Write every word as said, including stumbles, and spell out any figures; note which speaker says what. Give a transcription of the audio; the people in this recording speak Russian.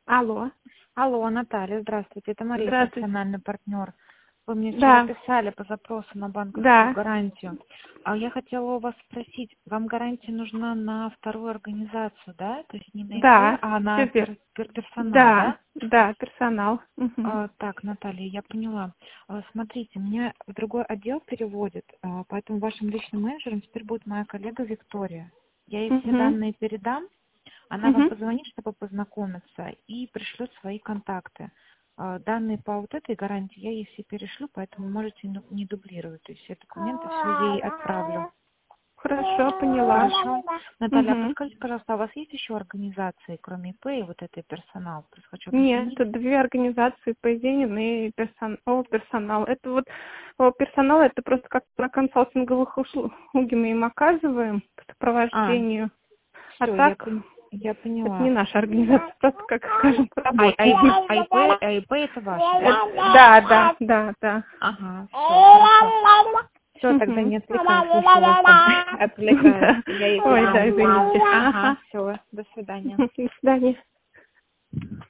Speaker 1: Алло.
Speaker 2: Алло, Наталья, здравствуйте. Это Мария,
Speaker 1: Здравствуйте.
Speaker 2: профессиональный партнер. Вы мне вчера
Speaker 1: Да.
Speaker 2: писали по запросу на банковскую
Speaker 1: Да.
Speaker 2: гарантию. А я хотела у вас спросить, вам гарантия нужна на вторую организацию, да? То есть не на
Speaker 1: Да.
Speaker 2: ИП, а на
Speaker 1: Всё верно.
Speaker 2: пер- пер- персонал,
Speaker 1: Да.
Speaker 2: да?
Speaker 1: Да, персонал. Мгм.
Speaker 2: А, так, Наталья, я поняла. А, смотрите, меня в другой отдел переводит, а, поэтому вашим личным менеджером теперь будет моя коллега Виктория. Я ей все
Speaker 1: Мгм.
Speaker 2: данные передам, она вам
Speaker 1: Мгм.
Speaker 2: позвонит, чтобы познакомиться, и пришлет свои контакты. А, Данные по вот этой гарантии я ей все перешлю, поэтому можете не не дублировать. То есть все документы, все ей отправлю.
Speaker 1: Хорошо, поняла.
Speaker 2: Хорошо? Наталья, а
Speaker 1: Мгм.
Speaker 2: подскажите, пожалуйста, а у вас есть еще организации, кроме ИП и вот этой персонал? Просто хочу
Speaker 1: Нет,
Speaker 2: уточнить.
Speaker 1: это две организации, Поединин и персон... О, персонал. Это вот о, персонал, это просто как на консалтинговых услуги мы им оказываем по
Speaker 2: А,
Speaker 1: сопровождению. А
Speaker 2: все, я,
Speaker 1: так,
Speaker 2: пон- я
Speaker 1: это не
Speaker 2: поняла.
Speaker 1: наша организация, просто, как скажем,
Speaker 2: А, а,
Speaker 1: работаем.
Speaker 2: а ИП, а ИП это ваше, да?
Speaker 1: Да, да, да, да.
Speaker 2: Ага, все, хорошо. Все, тогда
Speaker 1: Мгм.
Speaker 2: не отвлекаю, слушаю вас там. Отвлекаю.
Speaker 1: Да.
Speaker 2: Я ей
Speaker 1: Ой, да,
Speaker 2: передам.
Speaker 1: извините.
Speaker 2: Ага,
Speaker 1: Ага.
Speaker 2: все, до свидания.
Speaker 1: До свидания.